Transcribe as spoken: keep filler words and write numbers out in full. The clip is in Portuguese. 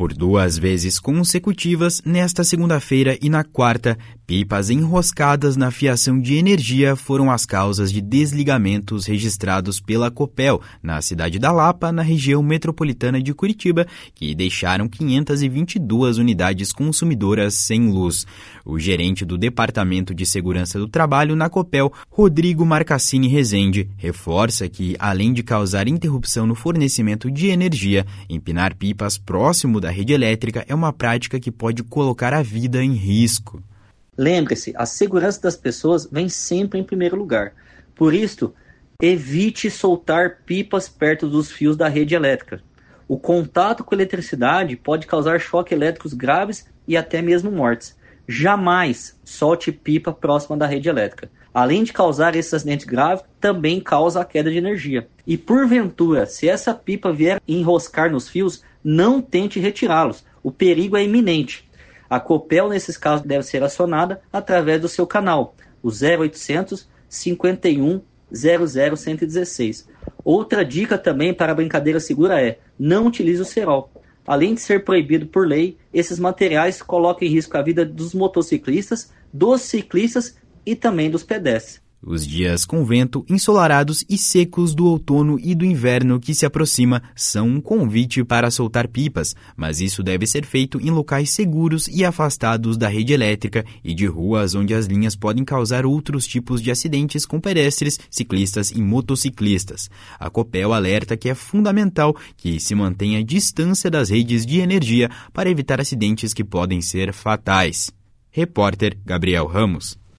Por duas vezes consecutivas, nesta segunda-feira e na quarta, pipas enroscadas na fiação de energia foram as causas de desligamentos registrados pela Copel, na cidade da Lapa, na região metropolitana de Curitiba, que deixaram quinhentas e vinte e duas unidades consumidoras sem luz. O gerente do Departamento de Segurança do Trabalho na Copel, Rodrigo Marcassini Rezende, reforça que, além de causar interrupção no fornecimento de energia, empinar pipas próximo da rede elétrica é uma prática que pode colocar a vida em risco. Lembre-se, a segurança das pessoas vem sempre em primeiro lugar. Por isso, evite soltar pipas perto dos fios da rede elétrica. O contato com a eletricidade pode causar choques elétricos graves e até mesmo mortes. Jamais solte pipa próxima da rede elétrica. Além de causar esse acidente grave, também causa a queda de energia. E porventura, se essa pipa vier enroscar nos fios, não tente retirá-los. O perigo é iminente. A Copel, nesses casos, deve ser acionada através do seu canal, o zero oitocentos, cinquenta e um, zero zero, cento e dezesseis. Outra dica também para a brincadeira segura é: não utilize o cerol. Além de ser proibido por lei, esses materiais colocam em risco a vida dos motociclistas, dos ciclistas e também dos pedestres. Os dias com vento, ensolarados e secos do outono e do inverno que se aproxima são um convite para soltar pipas, mas isso deve ser feito em locais seguros e afastados da rede elétrica e de ruas onde as linhas podem causar outros tipos de acidentes com pedestres, ciclistas e motociclistas. A Copel alerta que é fundamental que se mantenha a distância das redes de energia para evitar acidentes que podem ser fatais. Repórter Gabriel Ramos.